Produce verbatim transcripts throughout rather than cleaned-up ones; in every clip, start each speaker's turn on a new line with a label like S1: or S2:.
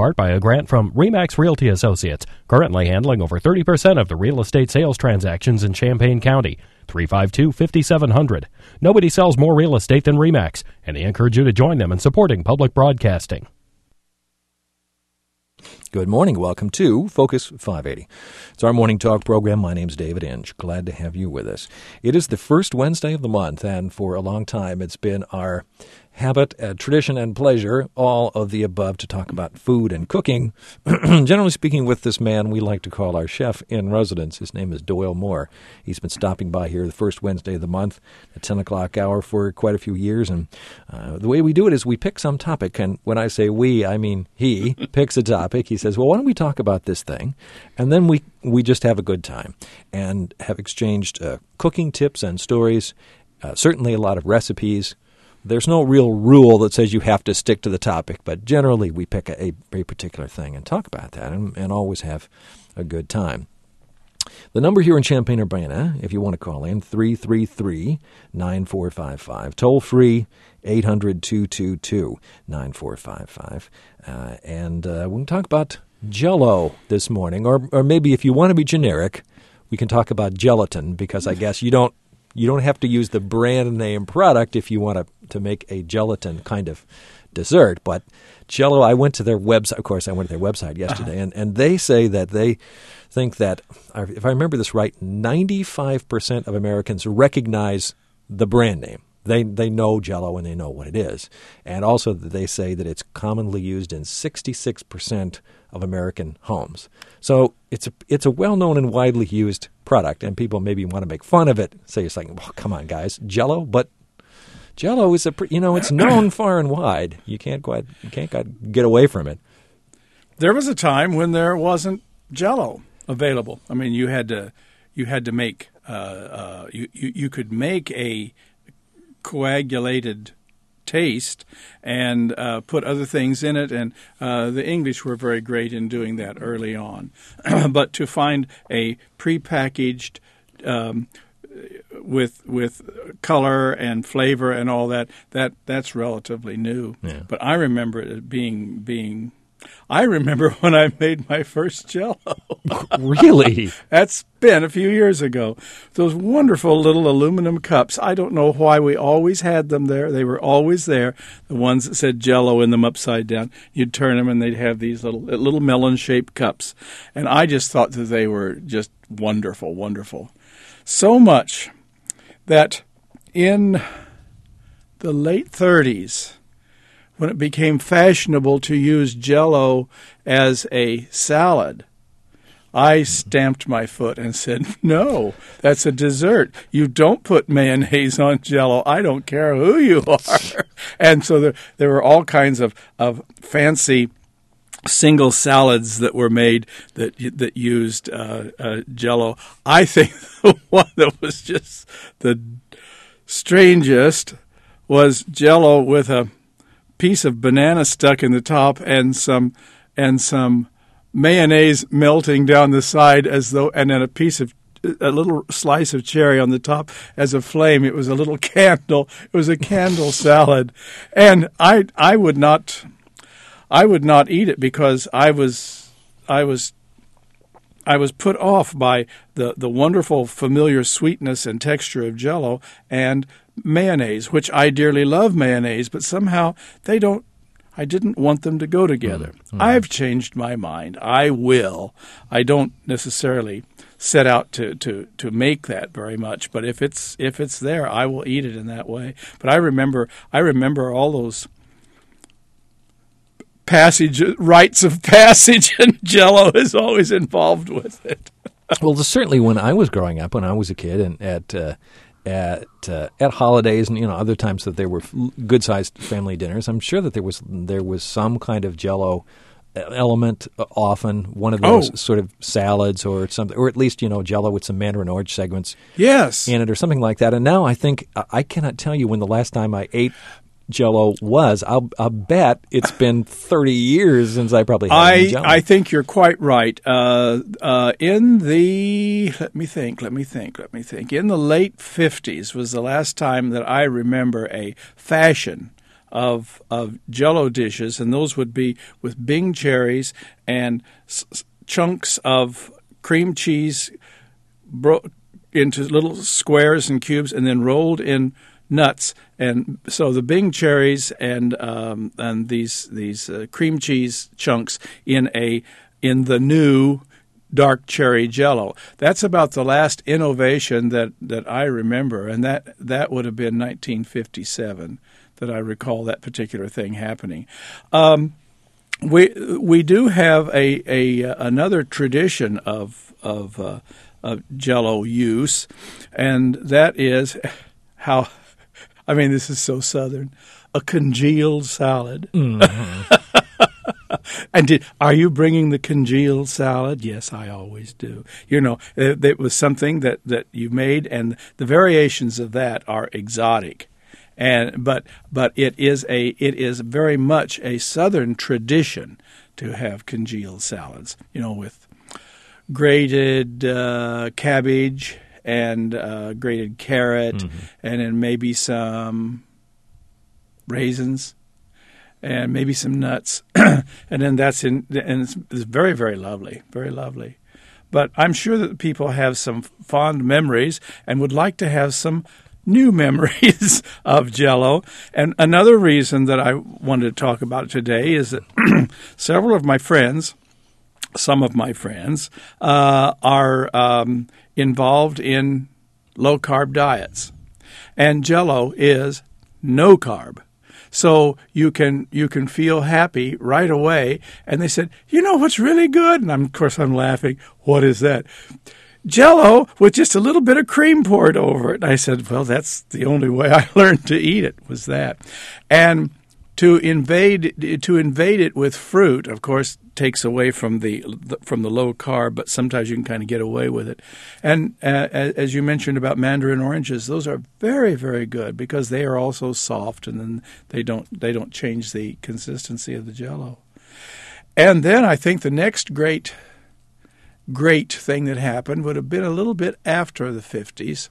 S1: part by a grant from RE/MAX Realty Associates, currently handling over thirty percent of the real estate sales transactions in Champaign County. three five two, five seven zero zero. Nobody sells more real estate than RE/MAX, and they encourage you to join them in supporting public broadcasting.
S2: Good morning. Welcome to Focus five eighty. It's our morning talk program. My name's David Inge. Glad to have you with us. It is the first Wednesday of the month, and for a long time it's been our habit, uh, tradition, and pleasure, all of the above, to talk about food and cooking. Generally speaking, with this man we like to call our chef in residence. His name is Doyle Moore. He's been stopping by here the first Wednesday of the month at ten o'clock hour for quite a few years. And uh, the way we do it is we pick some topic. And when I say we, I mean he picks a topic. He says, well, why don't we talk about this thing? And then we, we just have a good time and have exchanged uh, cooking tips and stories, uh, certainly a lot of recipes. There's no real rule that says you have to stick to the topic, but generally we pick a, a particular thing and talk about that and, and always have a good time. The number here in Champaign-Urbana, if you want to call in, three three three, nine four five five. Toll free, eight hundred, two two two, nine four five five. Uh, and uh, we can talk about Jell-O this morning, or or maybe if you want to be generic, we can talk about gelatin, because I guess you don't You don't have to use the brand name product if you want to, to make a gelatin kind of dessert. But Jell-O, I went to their website. Of course, I went to their website yesterday, uh-huh. and, and they say that they think that, if I remember this right, ninety-five percent of Americans recognize the brand name. They they know Jell-O and they know what it is. And also they say that it's commonly used in sixty-six percent of American homes. So it's a, it's a well-known and widely used product, and people maybe want to make fun of it, say it's like, well, come on, guys, Jell-O, but Jell-O is a, you know, it's known far and wide. You can't quite, you can't quite get away from it.
S3: There was a time when there wasn't Jell-O available. I mean, you had to, you had to make, uh, uh, you, you you could make a coagulated taste and uh, put other things in it, and uh, the English were very great in doing that early on. But to find a prepackaged um, with with color and flavor and all that, that that's relatively new.
S2: Yeah.
S3: But I remember it being being. I remember when I made my first Jell-O.
S2: Really?
S3: That's been a few years ago. Those wonderful little aluminum cups. I don't know why we always had them there. They were always there. The ones that said Jell-O in them upside down. You'd turn them and they'd have these little little melon-shaped cups. And I just thought that they were just wonderful, wonderful. So much that in the late thirties, when it became fashionable to use Jell-O as a salad, I stamped my foot and said, no, that's a dessert. You don't put mayonnaise on Jell-O. I don't care who you are. And so there, there were all kinds of, of fancy single salads that were made that that used uh, uh, Jell-O. I think the one that was just the strangest was Jell-O with a piece of banana stuck in the top and some and some mayonnaise melting down the side, as though, and then a piece of a little slice of cherry on the top as a flame. It was a little candle. It was a candle salad, and I I would not I would not eat it because I was I was I was put off by the the wonderful familiar sweetness and texture of Jell-O and mayonnaise, which I dearly love mayonnaise, but somehow they don't, I didn't want them to go together. Mm-hmm. I've changed my mind. I will. I don't necessarily set out to, to, to make that very much, but if it's if it's there, I will eat it in that way. But I remember I remember all those passage rites of passage, and Jell-O is always involved with it.
S2: Well, certainly when I was growing up, when I was a kid, and at uh, at uh, at holidays and you know other times that there were good sized family dinners, I'm sure that there was there was some kind of Jell-O element, often one of those oh. sort of salads or something, or at least you know Jell-O with some mandarin orange segments
S3: yes
S2: in it or something like that. And now I think I cannot tell you when the last time I ate Jell-O was. I'll, I'll bet it's been thirty years since I probably had
S3: I,
S2: Jell-O.
S3: I think you're quite right. Uh, uh, in the, let me think, let me think, let me think. In the late fifties was the last time that I remember a fashion of of Jell-O dishes, and those would be with Bing cherries and s- chunks of cream cheese bro- into little squares and cubes, and then rolled in nuts. And so the Bing cherries and um, and these these uh, cream cheese chunks in a in the new dark cherry Jell-O. That's about the last innovation that, that I remember, and that, that would have been nineteen fifty-seven that I recall that particular thing happening. Um, we we do have a, a another tradition of of, uh, of Jell-O use, and that is how. I mean, this is so Southern. A congealed salad.
S2: Mm-hmm.
S3: And did, are you bringing the congealed salad? Yes, I always do. You know, it, it was something that, that you made, and the variations of that are exotic. And but but it is a it is very much a Southern tradition to have congealed salads. You know, with grated uh, cabbage and uh, grated carrot, mm-hmm. and then maybe some raisins. And maybe some nuts, and then that's in, and it's, it's very, very lovely, very lovely. But I'm sure that people have some fond memories and would like to have some new memories of Jell-O. And another reason that I wanted to talk about it today is that several of my friends, some of my friends, uh, are um, involved in low-carb diets, and Jell-O is no carb. So you can you can feel happy right away. And they said, you know what's really good? And I'm, of course I'm laughing. What is that? Jell-O with just a little bit of cream poured over it. And I said, well, that's the only way I learned to eat it was that. And to invade to invade it with fruit, of course, takes away from the from the low carb, but sometimes you can kind of get away with it. And uh, as you mentioned about mandarin oranges, those are very, very good because they are also soft, and then they don't they don't change the consistency of the Jell-O. And then I think the next great great thing that happened would have been a little bit after the fifties,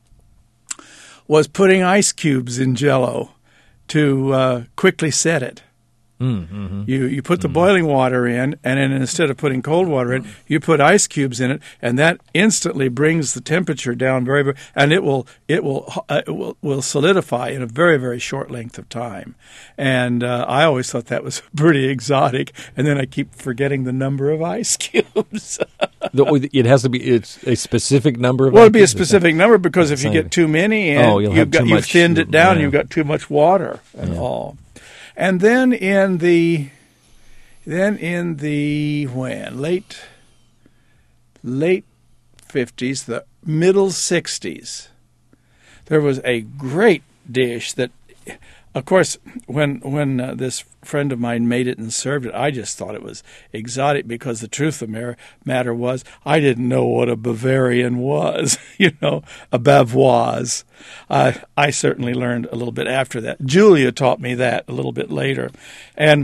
S3: was putting ice cubes in Jell-O to uh, quickly set it.
S2: Mm-hmm.
S3: You you put the
S2: mm-hmm.
S3: boiling water in, and then instead of putting cold water in, you put ice cubes in it, and that instantly brings the temperature down very, very, and it will it will uh, it will, will solidify in a very, very short length of time. And uh, I always thought that was pretty exotic, and then I keep forgetting the number of ice cubes.
S2: It has to be it's a specific number of.
S3: Well, it'd be a specific number because if you get too many in,
S2: oh, you'll
S3: you've
S2: have
S3: got
S2: too
S3: you've
S2: much,
S3: thinned it down.
S2: Yeah.
S3: You've got too much water and
S2: yeah.
S3: all. And then in the, then in the when late, late fifties, the middle sixties, there was a great dish that, of course, when when uh, this friend of mine made it and served it, I just thought it was exotic because the truth of the matter was I didn't know what a Bavarian was, you know, a Bavoise. Uh, I certainly learned a little bit after that. Julia taught me that a little bit later. And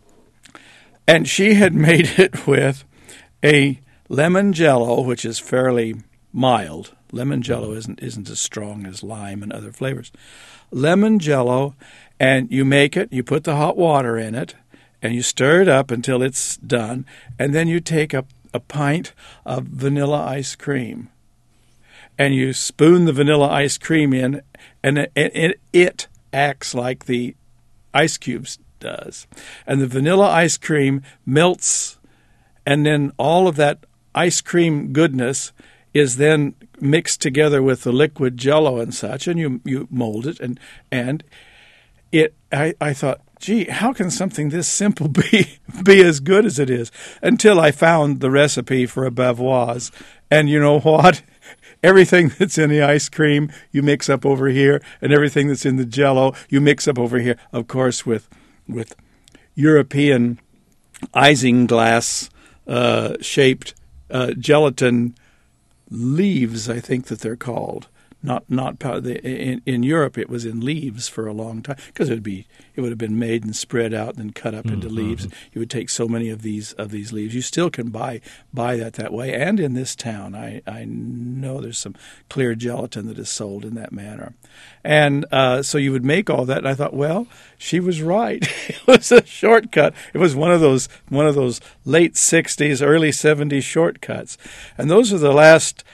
S3: and she had made it with a lemon Jell-O, which is fairly mild. Lemon Jell-O isn't isn't as strong as lime and other flavors. Lemon Jell-O, and you make it, you put the hot water in it, and you stir it up until it's done, and then you take a, a pint of vanilla ice cream, and you spoon the vanilla ice cream in, and it, it, it acts like the ice cubes does. And the vanilla ice cream melts, and then all of that ice cream goodness is then mixed together with the liquid Jell-O and such, and you you mold it, and and it. I, I thought, gee, how can something this simple be be as good as it is? Until I found the recipe for a Bavoise, and you know what? Everything that's in the ice cream you mix up over here, and everything that's in the Jell-O you mix up over here. Of course, with with European isinglass uh, shaped uh, gelatin leaves, I think that they're called, not not pow- the, in in Europe. It was in leaves for a long time because it would be it would have been made and spread out and then cut up into
S2: Mm-hmm.
S3: leaves. You would take so many of these of these leaves. You still can buy buy that that way. And in this town, I I know there's some clear gelatin that is sold in that manner. And uh, so you would make all that. And I thought, well, she was right. It was a shortcut. It was one of those one of those late sixties, early seventies shortcuts. And those are the last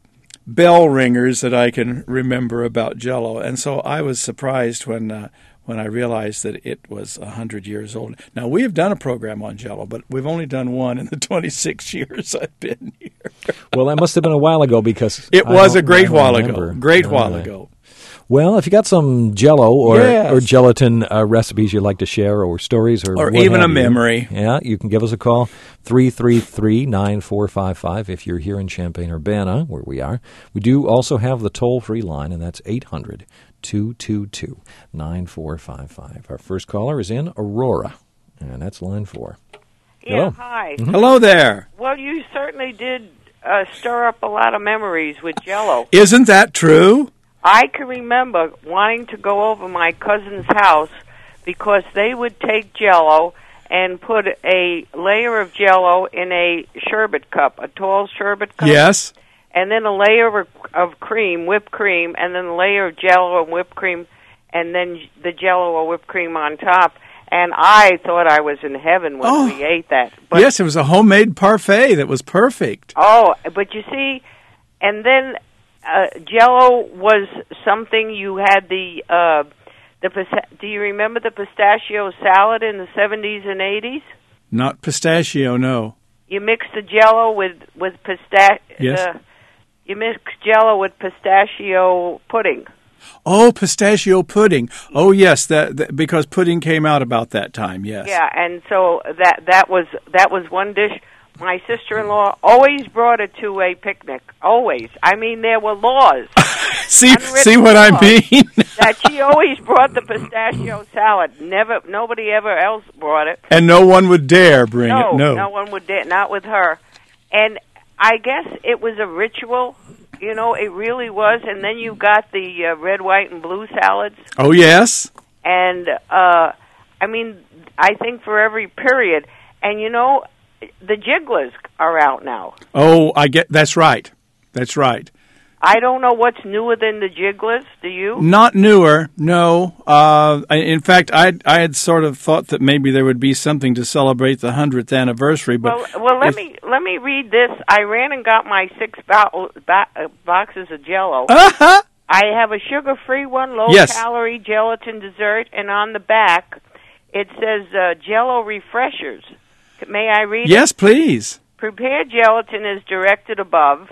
S3: bell ringers that I can remember about Jell-O. And so I was surprised when uh, when I realized that it was one hundred years old. Now, we have done a program on Jell-O, but we've only done one in the twenty-six years I've been here.
S2: Well, that must have been a while ago because
S3: It
S2: I
S3: was a
S2: don't-
S3: great
S2: I don't
S3: while
S2: remember.
S3: ago. Great
S2: All
S3: while
S2: right.
S3: ago.
S2: Well, if you got some Jell-O or,
S3: Yes.
S2: or gelatin uh, recipes you'd like to share or stories or
S3: Or
S2: what
S3: even
S2: have
S3: a
S2: you,
S3: memory.
S2: Yeah, you can give us a call, three three three, nine four five five if you're here in Champaign-Urbana, where we are. We do also have the toll-free line, and that's eight hundred, two two two, nine four five five. Our first caller is in Aurora, and that's line four.
S4: Yeah,
S2: Hello.
S4: hi.
S3: Hello there.
S4: Well, you certainly did uh, stir up a lot of memories with Jell-O.
S3: Isn't that true?
S4: I can remember wanting to go over my cousin's house because they would take Jell-O and put a layer of Jell-O in a sherbet cup, a tall sherbet cup.
S3: Yes.
S4: And then a layer of, of cream, whipped cream, and then a layer of Jell-O and whipped cream, and then the Jell-O or whipped cream on top. And I thought I was in heaven when
S3: Oh.
S4: we ate that. But
S3: Yes, it was a homemade parfait that was perfect.
S4: Oh, but you see, and then uh, Jell-O was something you had the uh, the. pista- Do you remember the pistachio salad in the seventies and eighties?
S3: Not pistachio, no.
S4: You mixed the Jell-O with with pistachio.
S3: Yes.
S4: Uh, you mixed Jell-O with pistachio pudding.
S3: Oh, pistachio pudding. Oh, yes, that, that because pudding came out about that time. Yes.
S4: Yeah, and so that that was that was one dish. My sister-in-law always brought it to a picnic. Always. I mean, there were laws.
S3: see,
S4: Unwritten
S3: see what I
S4: laws
S3: mean?
S4: that she always brought the pistachio salad. Never, nobody ever else brought it.
S3: And no one would dare bring
S4: No,
S3: it. No.
S4: no one would dare. Not with her. And I guess it was a ritual. You know, it really was. And then you got the uh, red, white, and blue salads.
S3: Oh, yes.
S4: And uh, I mean, I think for every period. And you know, the Jigglers are out now.
S3: Oh, I get. That's right. That's right.
S4: I don't know what's newer than the Jigglers. Do you?
S3: Not newer, no. Uh, I- in fact, I I had sort of thought that maybe there would be something to celebrate the hundredth anniversary, but
S4: Well, well, let
S3: if-
S4: me let me read this. I ran and got my six bo- bo- uh, boxes of Jell-O.
S3: Uh-huh.
S4: I have a sugar-free one,
S3: Yes.
S4: low-calorie gelatin dessert, and on the back it says uh, Jell-O refreshers. May I read it?
S3: Yes, please.
S4: Prepare gelatin as directed above,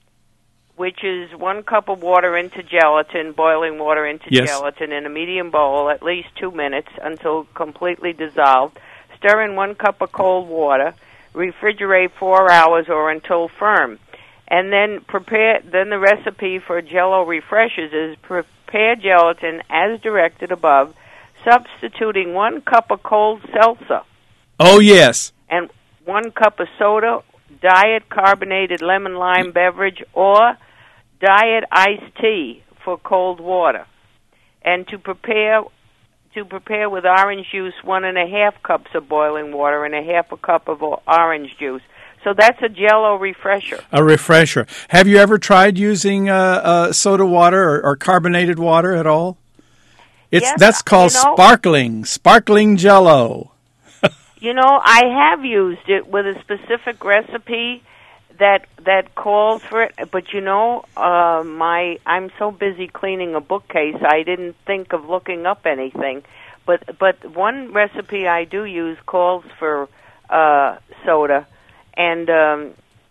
S4: which is one cup of water into gelatin, boiling water into
S3: Yes.
S4: gelatin in a medium bowl, at least two minutes until completely dissolved. Stir in one cup of cold water. Refrigerate four hours or until firm. And then prepare. Then the recipe for Jell-O refreshers is prepare gelatin as directed above, substituting one cup of cold seltzer
S3: Oh, yes.
S4: and one cup of soda, diet carbonated lemon lime beverage, or diet iced tea for cold water. And to prepare to prepare with orange juice, one and a half cups of boiling water and a half a cup of o- orange juice. So that's a Jell-O refresher.
S3: A refresher. Have you ever tried using uh, uh, soda water or, or carbonated water at all? It's
S4: Yes,
S3: that's called
S4: you know-
S3: sparkling, sparkling Jell-O.
S4: You know, I have used it with a specific recipe that that calls for it, but you know, uh, my I'm so busy cleaning a bookcase, I didn't think of looking up anything. But but one recipe I do use calls for uh, soda, and um,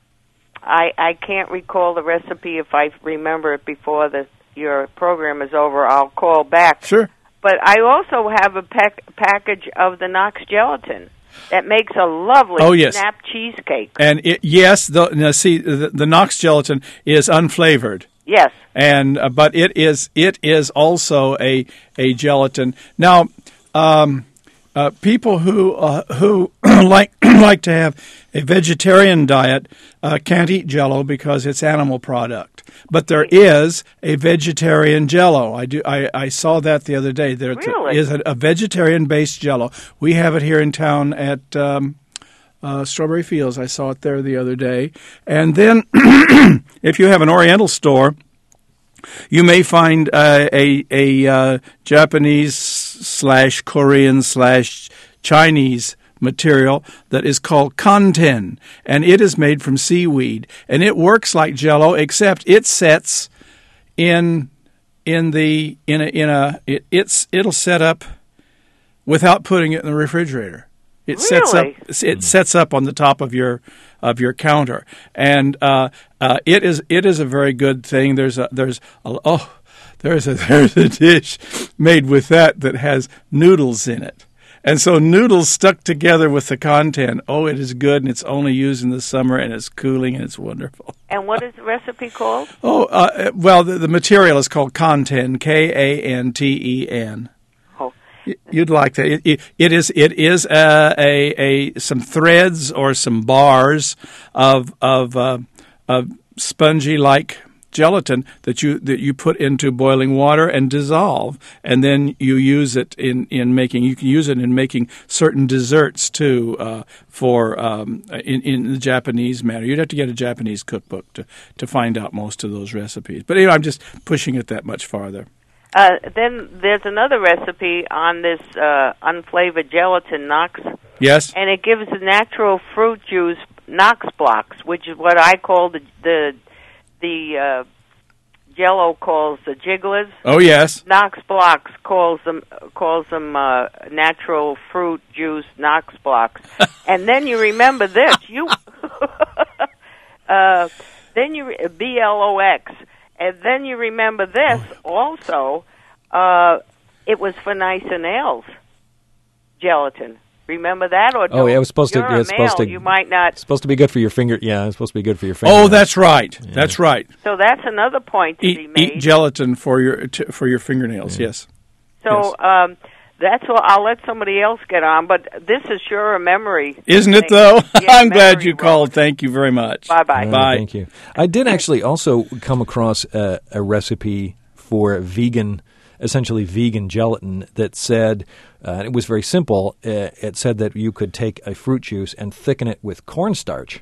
S4: I I can't recall the recipe. If I remember it before the your program is over, I'll call back.
S3: Sure.
S4: But I also have a pack, package of the Knox gelatin that makes a lovely
S3: Oh, yes.
S4: snap cheesecake.
S3: And it, yes, the, now see, the, the Knox gelatin is unflavored.
S4: Yes.
S3: And uh, but it is it is also a a gelatin. Now, um, uh, people who uh, who like like to have a vegetarian diet uh, can't eat Jell-O because it's animal product. But there is a vegetarian Jell-O. I do. I, I saw that the other day. There
S4: Really?
S3: is a, a vegetarian-based Jell-O. We have it here in town at um, uh, Strawberry Fields. I saw it there the other day. And then if you have an Oriental store, you may find uh, a a uh, Japanese slash Korean slash Chinese material that is called Kanten, and it is made from seaweed, and it works like Jell-O, except it sets in in the in a in a it, it's it'll set up without putting it in the refrigerator. It
S4: Really?
S3: sets up it sets up on the top of your of your counter, and uh, uh, it is it is a very good thing. There's a there's a, oh there's a there's a dish made with that that has noodles in it. And so noodles stuck together with the content. Oh, it is good, and it's only used in the summer, and it's cooling, and it's wonderful.
S4: And what is the recipe called?
S3: Oh, uh, well, the, the material is called Kanten, K A N T E N.
S4: Oh,
S3: You'd like that. It, it, it is it is uh, a a some threads or some bars of of uh, of spongy like gelatin that you that you put into boiling water and dissolve, and then you use it in, in making. You can use it in making certain desserts too. Uh, for um, in in the Japanese manner, you'd have to get a Japanese cookbook to to find out most of those recipes. But anyway, I'm just pushing it that much farther.
S4: Uh, then there's another recipe on this uh, unflavored gelatin Knox,
S3: Yes.
S4: and it gives the natural fruit juice Knox blocks, which is what I call the the the uh, Jell-O calls the jigglers.
S3: Oh yes.
S4: Knox blocks calls them calls them uh, natural fruit juice Knox blocks. And then you remember this, you uh, then you re- B L O X, and then you remember this also. Uh, it was for nice and nails gelatin. Remember that? Or
S2: Oh, yeah, it was supposed to-
S4: you're
S2: yeah,
S4: a
S2: it's supposed
S4: male,
S2: to-
S4: you might not.
S2: It's supposed to be good for your finger. Yeah, it's supposed to be good for your finger.
S3: Oh, that's right. That's right.
S4: So that's another point to be
S3: Eat,
S4: made.
S3: eat gelatin for your t- for your fingernails. Yes.
S4: So um, that's all. I'll let somebody else get on, but this is sure a memory.
S3: Isn't it
S4: thing.
S3: though?
S4: Yeah,
S3: I'm glad
S4: memory
S3: you
S4: road.
S3: called. Thank you very much.
S4: Bye-bye.
S2: Uh,
S3: Bye.
S2: Thank you. I did actually also come across a, a recipe for vegan, essentially vegan gelatin that said, uh, and it was very simple, uh, it said that you could take a fruit juice and thicken it with cornstarch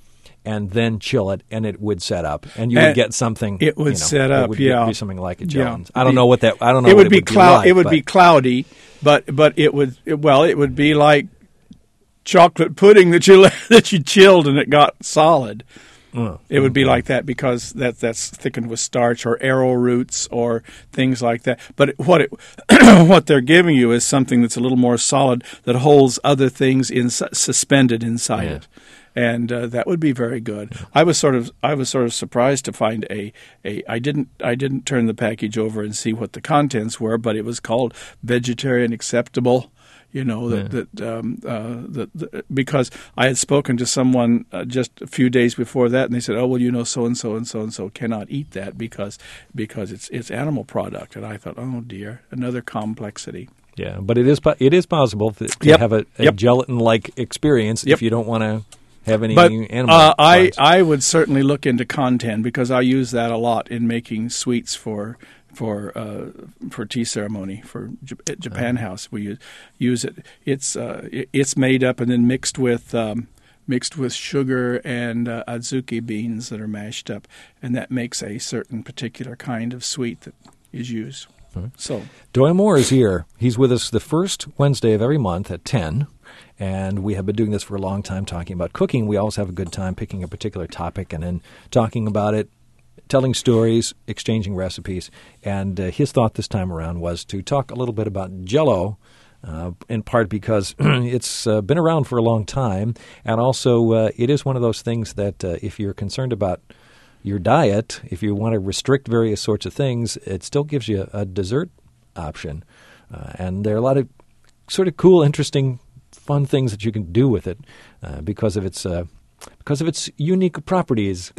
S2: and then chill it, and it would set up, and you would
S3: And
S2: get something.
S3: it would
S2: you know,
S3: set
S2: it
S3: up,
S2: would be-
S3: yeah.
S2: be something like a
S3: Yeah.
S2: gelatin. I don't
S3: The-
S2: know what that. I don't know.
S3: It
S2: what
S3: would be
S2: it would
S3: cloud.
S2: like,
S3: it would
S2: but-
S3: be cloudy, but but it would it, well, it would be like chocolate pudding that you that you chilled and it got solid.
S2: Oh,
S3: It would be
S2: okay.
S3: like that because that that's thickened with starch or arrowroots or things like that. But it, what it what they're giving you is something that's a little more solid that holds other things in suspended inside
S2: Yeah.
S3: it. And uh, that would be very good. I was sort of I was sort of surprised to find a, a I didn't I didn't turn the package over and see what the contents were, but it was called vegetarian acceptable. You know that
S2: Yeah.
S3: that, um, uh, that, that because I had spoken to someone uh, just a few days before that, and they said, "Oh well, you know, so and so and so and so cannot eat that because because it's it's animal product." And I thought, "Oh dear, another complexity."
S2: Yeah, but it is po- it is possible to, to
S3: Yep.
S2: have a, a
S3: Yep.
S2: gelatin-like experience
S3: Yep.
S2: if you don't want to have any
S3: But
S2: animal.
S3: uh, I
S2: products.
S3: I would certainly look into content because I use that a lot in making sweets for for uh, for tea ceremony for J- at Japan House. We use use it. It's uh, it, it's made up and then mixed with um, mixed with sugar and uh, adzuki beans that are mashed up, and that makes a certain particular kind of sweet that is used. So
S2: Doyle Moore is here. He's with us the first Wednesday of every month at ten, and we have been doing this for a long time, talking about cooking. We always have a good time picking a particular topic and then talking about it, telling stories, exchanging recipes. And uh, his thought this time around was to talk a little bit about Jell-O, uh, in part because it's uh, been around for a long time, and also uh, it is one of those things that uh, if you're concerned about your diet, if you want to restrict various sorts of things, it still gives you a, a dessert option. Uh, and there are a lot of sort of cool, interesting, fun things that you can do with it uh, because of its uh, because of its unique properties.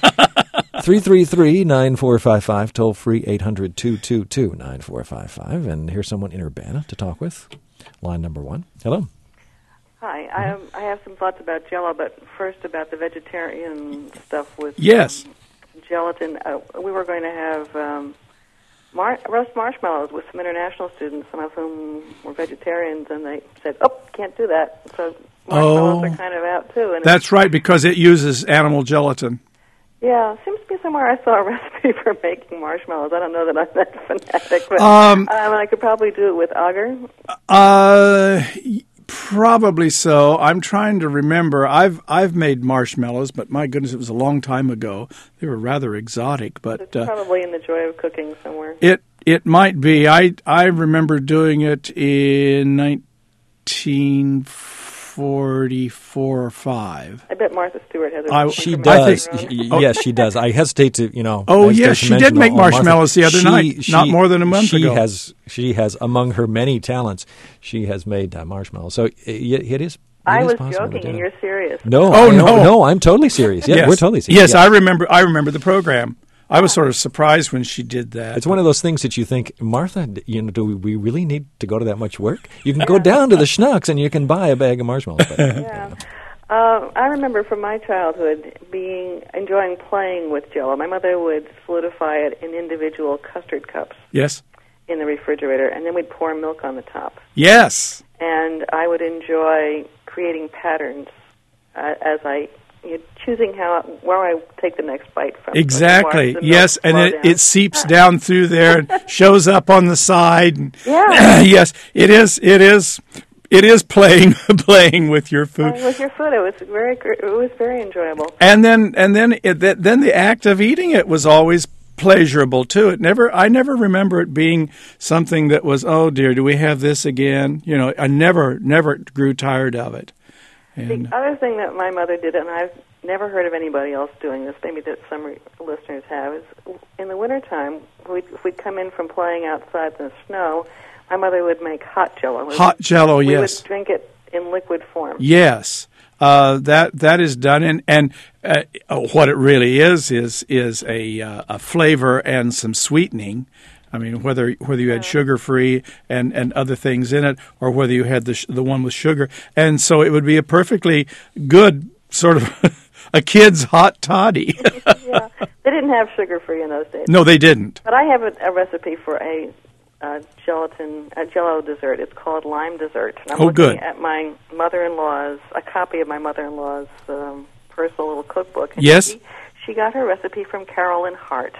S2: three three three, nine four five five, toll free eight hundred, two two two, nine four five five. And here's someone in Urbana to talk with. Line number one. Hello.
S5: Hi, I, um, I have some thoughts about Jell-O, but first about the vegetarian stuff with
S3: Yes.
S5: um, gelatin. Uh, we were going to have um, mar- roast marshmallows with some international students, some of whom were vegetarians, and they said, "Oh, can't do that." So marshmallows
S3: Oh.
S5: are kind of out too. And
S3: That's right, because it uses animal gelatin.
S5: yeah, seems to be somewhere I saw a recipe for making marshmallows. I don't know that I'm that fanatic, but
S3: Um,
S5: um, I could probably do it with agar.
S3: Uh, probably so. I'm trying to remember. I've I've made marshmallows, but my goodness, it was a long time ago. They were rather exotic, but
S5: It's
S3: uh,
S5: probably in the Joy of Cooking somewhere.
S3: it it might be. I I remember doing it in nineteen forty-four or five.
S5: I bet Martha Stewart has a
S3: I-
S5: recipe
S2: She
S5: for
S2: does.
S5: marshmallows.
S2: Y- Yes, she does. I hesitate to, you know.
S3: Oh,
S2: I hesitate
S3: yes,
S2: to
S3: she did
S2: mention
S3: make
S2: all- all Martha.
S3: marshmallows the other
S2: She-
S3: night,
S2: she-
S3: not more than a month
S2: she
S3: ago.
S2: Has, she has, among her many talents, she has made uh, marshmallows. So it, it is. It
S5: I
S2: is
S5: was
S2: possible to
S5: joking,
S2: do
S5: and
S2: that.
S5: you're serious.
S2: No,
S3: Oh,
S2: I-
S3: no.
S2: no, I'm totally serious. Yeah,
S3: yes.
S2: we're totally serious.
S3: Yes,
S2: Yeah.
S3: I remember. I remember the program. I was sort of surprised when she did that.
S2: It's one of those things that you think, Martha, d- you know, do we really need to go to that much work? You can go down to the Schnucks and you can buy a bag of marshmallows. But,
S5: Yeah. Uh, I remember from my childhood being enjoying playing with Jell-O. My mother would solidify it in individual custard cups
S3: Yes.
S5: in the refrigerator, and then we'd pour milk on the top.
S3: Yes.
S5: And I would enjoy creating patterns uh, as I you know, choosing how where I take the next bite from.
S3: Exactly.
S5: So the
S3: Yes,
S5: milk
S3: and
S5: flow
S3: it,
S5: down.
S3: it seeps down through there and shows up on the side. And
S5: Yeah.
S3: yes, it is. It is. It is playing playing with your food.
S5: Playing with your food. It was very gr- it was very enjoyable.
S3: And then and then it, that, then the act of eating it was always pleasurable too. It never I never remember it being something that was, oh dear, do we have this again? You know, I never never grew tired of it. And
S5: The other thing that my mother did, and I've never heard of anybody else doing this, maybe that some re- listeners have, is in the wintertime, we'd, if we'd come in from playing outside in the snow, my mother would make hot Jell-O.
S3: hot Jell-O,
S5: we
S3: yes.
S5: would drink it in liquid form.
S3: Yes, uh, that that is done, and and uh, what it really is is is a uh, a flavor and some sweetening. I mean, whether whether you had sugar free and, and other things in it, or whether you had the sh- the one with sugar, and so it would be a perfectly good sort of a kid's hot toddy.
S5: Yeah, they didn't have sugar free in those days.
S3: No, they didn't.
S5: But I have a, a recipe for a uh, gelatin, a Jell-O dessert. It's called lime dessert. And I'm
S3: Oh,
S5: looking
S3: good.
S5: at my mother-in-law's, a copy of my mother-in-law's um, personal little cookbook. And
S3: Yes.
S5: She, she got her recipe from Carolyn Hart.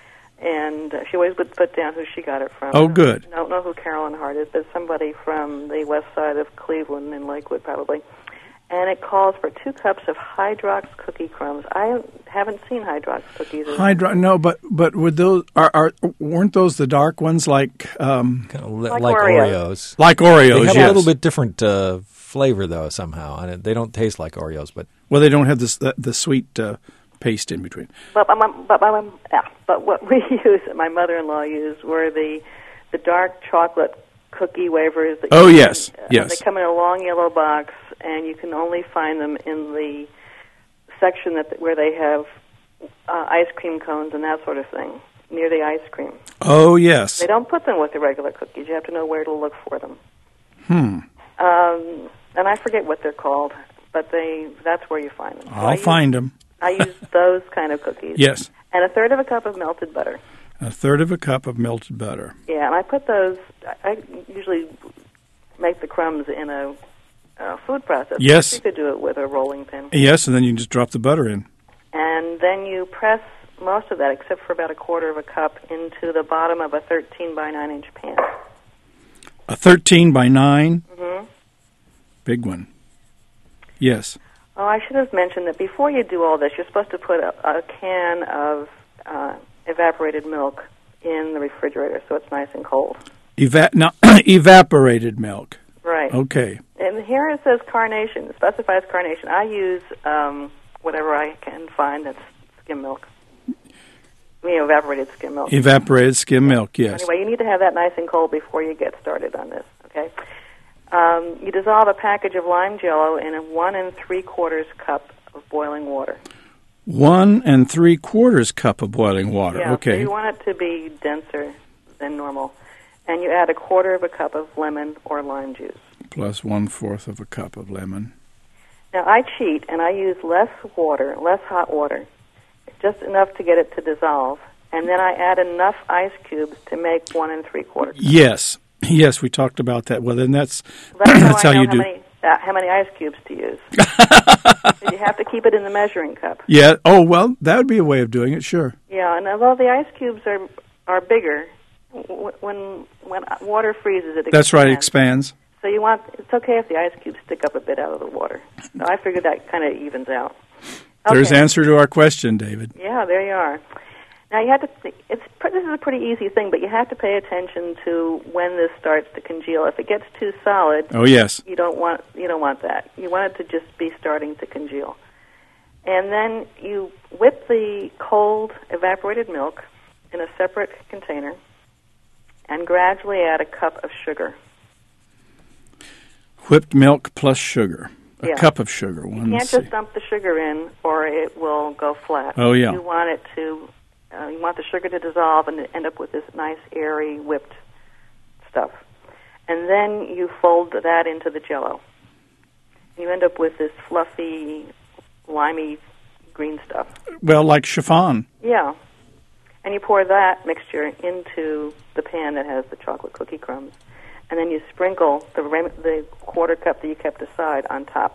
S5: And uh, she always would put down who she got it from.
S3: Oh, good.
S5: I don't know who Carolyn Hart is, but somebody from the west side of Cleveland in Lakewood, probably. And it calls for two cups of Hydrox cookie crumbs. I haven't seen Hydrox cookies.
S3: Hydro, no, but but would those are, are weren't those the dark ones like um,
S2: kind of li-
S5: Like
S2: like
S5: Oreos.
S2: Oreos.
S3: like Oreos?
S2: They have
S3: yes.
S2: a little bit different uh, flavor, though, somehow. And they don't taste like Oreos, but
S3: Well, they don't have this the, the sweet uh, paste in between.
S5: But my, but my, yeah, but what we used, my mother-in-law used, were the the dark chocolate cookie wafers. That
S3: Oh,
S5: you
S3: yes,
S5: can, uh,
S3: yes.
S5: They come in a long yellow box, and you can only find them in the section that where they have uh, ice cream cones and that sort of thing near the ice cream.
S3: Oh yes.
S5: They don't put them with the regular cookies. You have to know where to look for them.
S3: Hmm.
S5: Um, and I forget what they're called, but they that's where you find them. So I
S3: I'll
S5: use-
S3: find them.
S5: I use those kind of cookies.
S3: Yes.
S5: And a third of a cup of melted butter.
S3: A third of a cup of melted butter.
S5: Yeah, and I put those. I I usually make the crumbs in a, a food processor.
S3: Yes.
S5: You could do it with a rolling pin,
S3: Yes, and then you can just drop the butter in.
S5: and then you press most of that, except for about a quarter of a cup, into the bottom of a thirteen by nine inch pan.
S3: A thirteen by nine.
S5: Mm-hmm.
S3: Big one. Yes.
S5: Oh, I should have mentioned that before you do all this, you're supposed to put a, a can of uh, evaporated milk in the refrigerator so it's nice and cold.
S3: Eva- now, evaporated milk.
S5: Right.
S3: Okay.
S5: And here it says carnation. It specifies carnation. I use um, whatever I can find that's skim milk. I mean, evaporated skim milk.
S3: Evaporated skim milk, yes.
S5: Anyway, you need to have that nice and cold before you get started on this, okay? Um, you dissolve a package of lime Jell-O in a one and three quarters cup of boiling water.
S3: One and three quarters cup of boiling water.
S5: Yeah, so
S3: Okay.
S5: you want it to be denser than normal. And you add a quarter of a cup of lemon or lime juice.
S3: plus one-fourth of a cup of lemon.
S5: Now, I cheat, and I use less water, less hot water, just enough to get it to dissolve, and then I add enough ice cubes to make one and three-quarters.
S3: Yes. Yes, we talked about that. Well, then that's,
S5: that's how,
S3: that's how
S5: I know
S3: you
S5: how
S3: do
S5: many, uh, how many ice cubes to use. You have to keep it in the measuring cup.
S3: Yeah. Oh, well, that would be a way of doing it, sure.
S5: Yeah, and although the ice cubes are are bigger, w- when when water freezes, it expands.
S3: That's right, it expands.
S5: So you want it's okay if the ice cubes stick up a bit out of the water. So I figured that kind of evens out. Okay.
S3: There's answer to our question, David.
S5: Yeah, there you are. Now you have to. Think, it's this is a pretty easy thing, but you have to pay attention to when this starts to congeal. If it gets too solid,
S3: oh yes,
S5: you don't want you don't want that. You want it to just be starting to congeal, and then you whip the cold evaporated milk in a separate container, and gradually add a cup of sugar.
S3: Whipped milk plus sugar. A
S5: yeah.
S3: cup of sugar.
S5: You
S3: One,
S5: can't just dump the sugar in, or it will go flat.
S3: Oh yeah.
S5: You want it to. Uh, you want the sugar to dissolve and end up with this nice, airy, whipped stuff. And then you fold that into the Jell-O. You end up with this fluffy, limey green stuff.
S3: Well, like chiffon.
S5: Yeah. And you pour that mixture into the pan that has the chocolate cookie crumbs. And then you sprinkle the, rem- the quarter cup that you kept aside on top.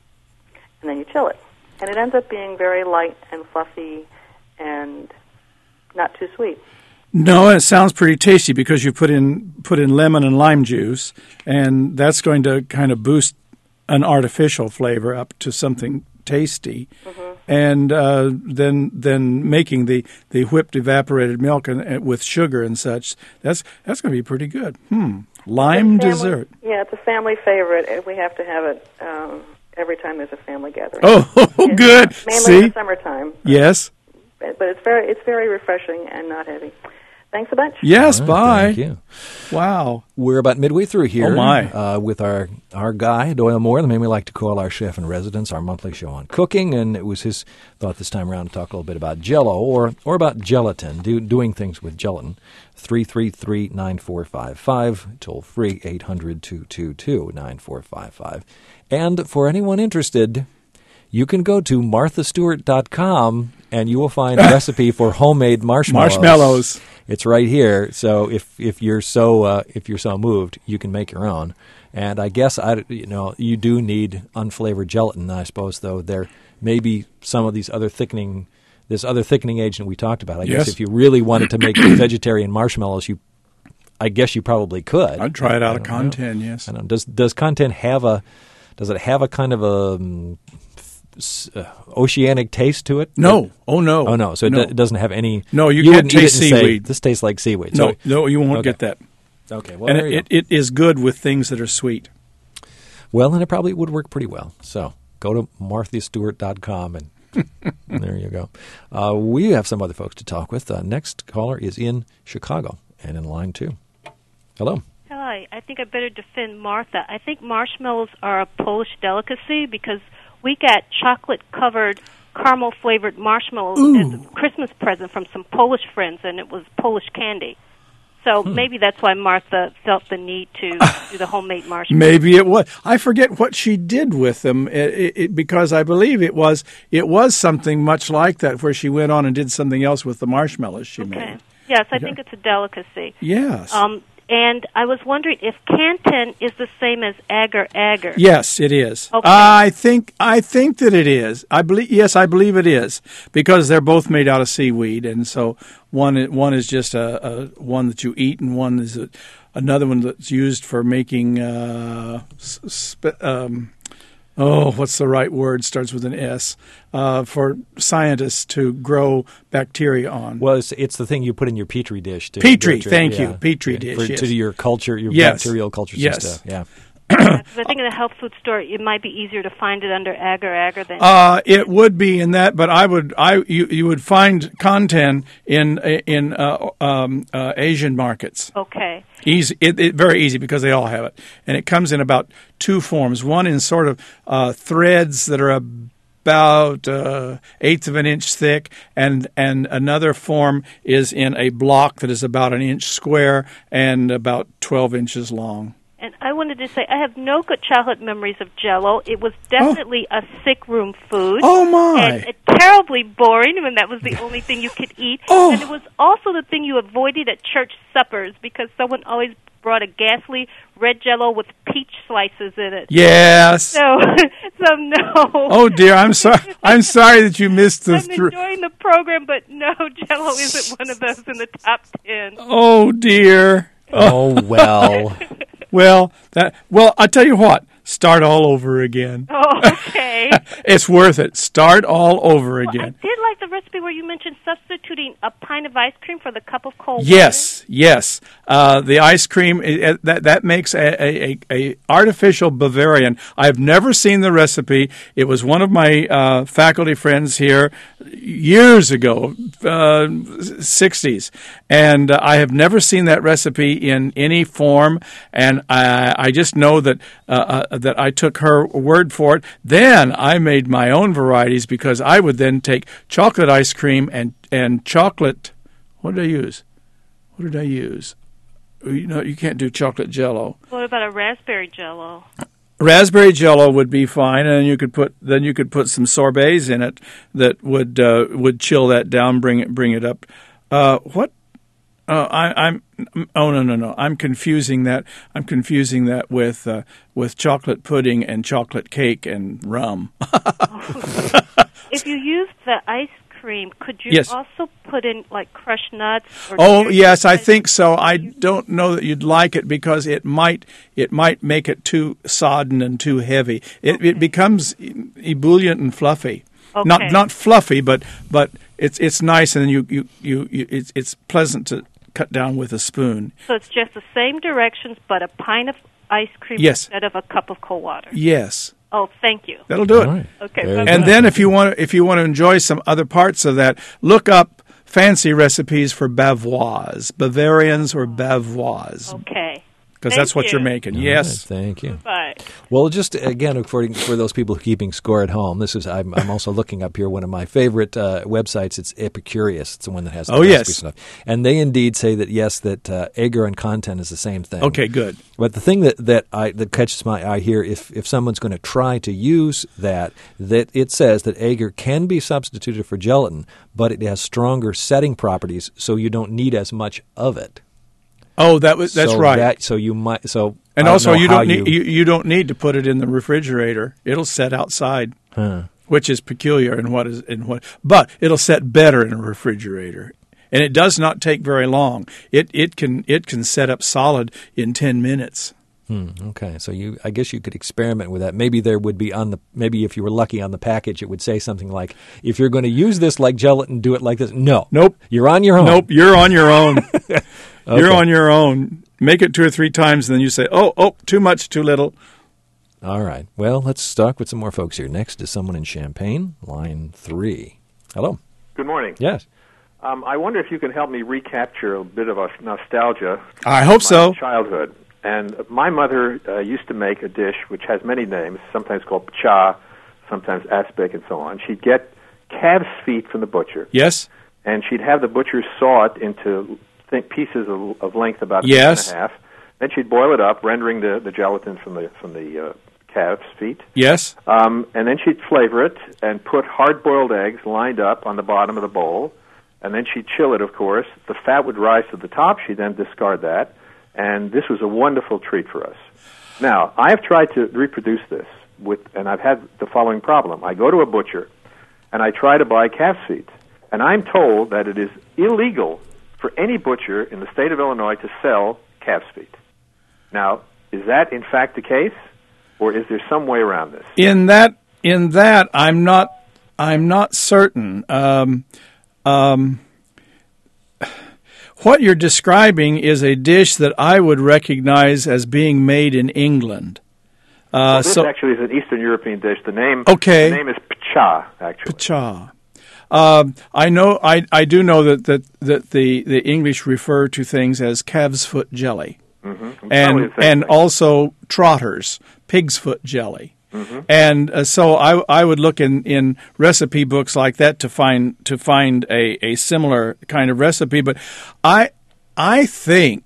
S5: And then you chill it. And it ends up being very light and fluffy and not too sweet.
S3: No, it sounds pretty tasty because you put in put in lemon and lime juice, and that's going to kind of boost an artificial flavor up to something tasty. Mm-hmm. And uh, then then making the, the whipped evaporated milk and, and with sugar and such, that's that's going to be pretty good. Hmm. Lime
S5: family,
S3: dessert.
S5: Yeah, it's a family favorite. We have to have it um, every time there's a family gathering.
S3: Oh,
S5: it's
S3: good.
S5: Mainly
S3: See?
S5: in the summertime.
S3: Yes.
S5: But it's very it's very refreshing and not heavy. Thanks a bunch.
S3: Yes,
S2: All right,
S3: bye.
S2: Thank you.
S3: Wow.
S2: We're about midway through here.
S3: Oh, my.
S2: Uh, with our, our guy, Doyle Moore, the man we like to call our chef in residence, our monthly show on cooking. And it was his thought this time around to talk a little bit about Jell-O or, or about gelatin, do, doing things with gelatin. three three three, nine four five five, toll free, eight hundred, two two two, nine four five five. And for anyone interested, you can go to martha stewart dot com and you will find a recipe for homemade marshmallows.
S3: Marshmallows.
S2: It's right here. So if if you're so uh, if you're so moved, you can make your own. And I guess I you know you do need unflavored gelatin. I suppose though there may be some of these other thickening this other thickening agent we talked about. I
S3: Yes.
S2: guess if you really wanted to make vegetarian marshmallows, you I guess you probably could.
S3: I'd try it out of
S2: I don't know.
S3: content, yes.
S2: I don't know. Does does content have a does it have a kind of a um, Uh, oceanic taste to it?
S3: No. Oh, no.
S2: Oh, no. So it,
S3: no.
S2: do- it doesn't have any...
S3: No, you
S2: you
S3: can't
S2: wouldn't eat
S3: taste
S2: it and say,
S3: seaweed.
S2: this tastes like seaweed.
S3: No,
S2: So,
S3: no, you won't
S2: okay.
S3: get that.
S2: Okay, well,
S3: And
S2: there you
S3: it,
S2: go.
S3: it is good with things that are sweet.
S2: Well, and it probably would work pretty well. So go to martha stewart dot com and there you go. Uh, we have some other folks to talk with. Uh, next caller is in Chicago and in line two. Hello.
S6: Hi. I think I better defend Martha. I think marshmallows are a Polish delicacy because we got chocolate-covered, caramel-flavored marshmallows
S3: Ooh.
S6: as a Christmas present from some Polish friends, and it was Polish candy. So
S3: Hmm.
S6: maybe that's why Martha felt the need to do the homemade marshmallows.
S3: Maybe it was. I forget what she did with them it, it, it, because I believe it was it was something much like that where she went on and did something else with the marshmallows she
S6: Okay.
S3: made.
S6: Yes, I
S3: Okay.
S6: think it's a delicacy.
S3: Yes.
S6: Um, and I was wondering if Canton is the same as agar-agar.
S3: Yes, it is.
S6: Okay.
S3: I think I think that it is. I believe yes, I believe it is because they're both made out of seaweed, and so one one is just a, a one that you eat, and one is a, another one that's used for making. Uh, sp- um, oh, what's the right word? Starts with an S. Uh, for scientists to grow bacteria on.
S2: Well, it's, it's the thing you put in your petri dish. To
S3: Petri,
S2: get your-
S3: thank
S2: yeah,
S3: you, petri
S2: yeah,
S3: dish,
S2: For,
S3: yes.
S2: To do your culture, your
S3: Yes.
S2: bacterial cultures
S3: Yes.
S2: and stuff. Yeah.
S6: Because I think in the health food store, it might be easier to find it under agar-agar than...
S3: Uh, it would be in that, but I would, I you, you would find content in in uh, um, uh, Asian markets.
S6: Okay.
S3: Easy, it, it, very easy because they all have it, and it comes in about two forms. One in sort of uh, threads that are about uh, eighth of an inch thick, and and another form is in a block that is about an inch square and about twelve inches long.
S6: And I wanted to say I have no good childhood memories of Jell-O. It was definitely oh. a sick room food.
S3: Oh, my.
S6: And it, terribly boring when that was the only thing you could eat.
S3: Oh.
S6: And it was also the thing you avoided at church suppers because someone always brought a ghastly red Jell-O with peach slices in it.
S3: Yes.
S6: So, so no.
S3: Oh, dear. I'm sorry. I'm sorry that you missed the...
S6: I'm th- enjoying the program, but no, Jell-O isn't one of those in the top ten.
S3: Oh, dear.
S2: Oh, well...
S3: Well, that well, I tell you what. Start all over again.
S6: Oh, okay.
S3: It's worth it. Start all over again.
S6: Well, I did like the recipe where you mentioned substituting a pint of ice cream for the cup of cold
S3: yes,
S6: water.
S3: Yes, yes. Uh, the ice cream it, that that makes a, a, a artificial Bavarian. I've never seen the recipe. It was one of my uh, faculty friends here years ago, uh, sixties, and uh, I have never seen that recipe in any form. And I, I just know that. Uh, uh, that I took her word for it. Then I made my own varieties because I would then take chocolate ice cream and, and chocolate. What did I use? What did I use? You know, you can't do chocolate Jell-O.
S6: What about a raspberry Jell-O?
S3: Raspberry Jell-O would be fine, and you could put then you could put some sorbets in it that would uh, would chill that down, bring it bring it up. Uh, what? Uh, I, I'm oh no no no I'm confusing that I'm confusing that with uh, with chocolate pudding and chocolate cake and rum.
S6: If you use the ice cream, could you
S3: yes.
S6: also put in like crushed nuts? Or
S3: oh yes, I think so. I don't know that you'd like it because it might it might make it too sodden and too heavy. It okay. it becomes ebullient and fluffy.
S6: Okay.
S3: Not not fluffy, but but it's it's nice and you you, you, you it's it's pleasant to cut down with a spoon.
S6: So it's just the same directions, but a pint of ice cream
S3: yes.
S6: instead of a cup of cold water.
S3: Yes.
S6: Oh, thank you.
S3: That'll do it.
S2: Right.
S6: Okay.
S2: Very
S3: and
S2: good.
S3: then if you want if you want to enjoy some other parts of that, look up fancy recipes for Bavoise, Bavarians or Bavoise.
S6: Okay.
S3: Because that's what
S6: you.
S3: you're making.
S2: All
S3: yes.
S2: Right, thank you.
S6: Bye.
S2: Well, just again, according for those people keeping score at home, this is I'm, I'm also looking up here one of my favorite uh, websites. It's Epicurious. It's the one that has the
S3: oh yes
S2: stuff, and they indeed say that yes, that uh, agar and content is the same thing.
S3: Okay, good.
S2: But the thing that that I that catches my eye here, if if someone's going to try to use that, that it says that agar can be substituted for gelatin, but it has stronger setting properties, so you don't need as much of it.
S3: Oh, that was that's
S2: so
S3: right.
S2: That, so you might so.
S3: And
S2: I
S3: also,
S2: don't
S3: you
S2: don't
S3: don't need
S2: you,
S3: you, you don't need to put it in the refrigerator. It'll set outside,
S2: huh.
S3: which is peculiar in what is in what. But it'll set better in a refrigerator, and it does not take very long. It it can it can set up solid in ten minutes.
S2: Hmm, okay, so you I guess you could experiment with that. Maybe there would be on the maybe if you were lucky on the package, it would say something like, "If you're going to use this like gelatin, do it like this." No,
S3: nope,
S2: you're on your own.
S3: Nope, you're on your own.
S2: okay.
S3: You're on your own. Make it two or three times, and then you say, "Oh, oh, too much, too little."
S2: All right. Well, let's talk with some more folks here. Next is someone in Champaign, line three. Hello.
S7: Good morning.
S2: Yes.
S7: Um, I wonder if you can help me recapture a bit of a nostalgia.
S3: I hope so.
S7: Childhood. And my mother uh, used to make a dish which has many names, sometimes called pcha, sometimes aspic, and so on. She'd get calf's feet from the butcher.
S3: Yes.
S7: And she'd have the butcher saw it into think pieces of, of length about a
S3: yes.
S7: foot and a half. Then she'd boil it up, rendering the, the gelatin from the from the uh, calf's feet.
S3: Yes.
S7: Um, and then she'd flavor it and put hard-boiled eggs lined up on the bottom of the bowl. And then she'd chill it, of course. The fat would rise to the top. She'd then discard that. And this was a wonderful treat for us. Now, I have tried to reproduce this, with, and I've had the following problem. I go to a butcher, and I try to buy calf's feet. And I'm told that it is illegal for any butcher in the state of Illinois to sell calf's feet. Now, is that in fact the case, or is there some way around this?
S3: In that, in that, I'm not, I'm not certain. Um, um, what you're describing is a dish that I would recognize as being made in England. Uh,
S7: well, this
S3: so,
S7: actually is an Eastern European dish. The name,
S3: okay.
S7: the name is pcha, actually.
S3: Pcha. Um, I know. I, I do know that, that, that the, the English refer to things as calf's foot jelly,
S7: mm-hmm.
S3: and and also trotters, pig's foot jelly, mm-hmm. and uh, so I I would look in, in recipe books like that to find to find a, a similar kind of recipe. But I I think